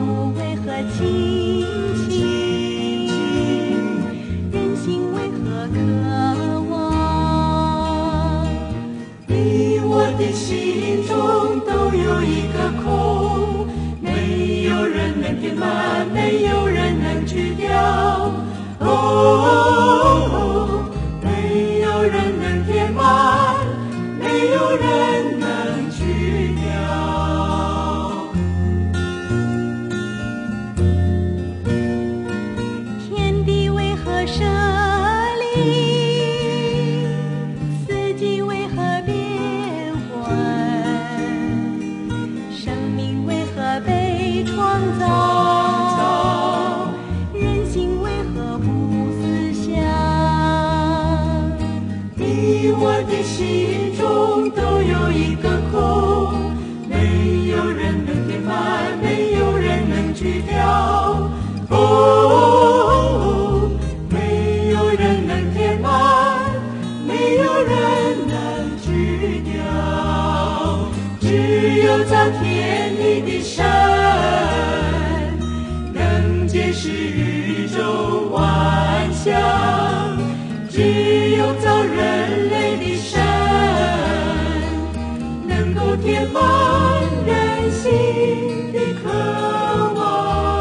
木为何清清？人心为何渴望？ 你我的心中都有一个空，没有人能填满，没有人能去掉。没有人能填满，没有人能去掉。 天地为何设立？四季为何变换？生命为何被创造？人心为何不思想？ 你我的心中都有一个空，没有人能填满，没有人能去掉。没有人能填满，没有人能去掉。只有造天地的神，能解释宇宙万象。只有造人类的神，能够填满人心的渴望。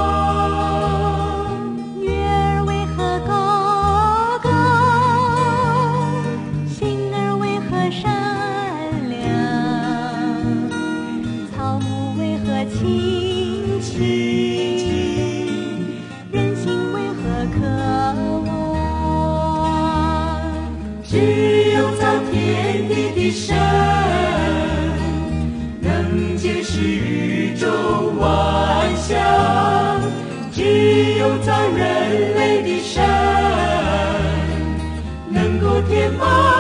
月儿为何高高？星儿为何闪亮？草木为何青青？人心为何渴望？ 只有造天地的神，能解释宇宙万象。只有造人类的神，能够填满